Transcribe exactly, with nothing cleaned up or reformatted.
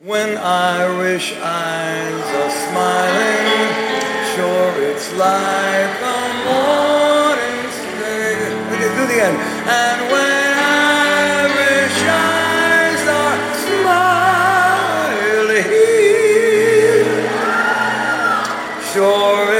When Irish eyes are smiling, sure it's like a morning spring. Okay, do the end. And when Irish eyes are smiling, sure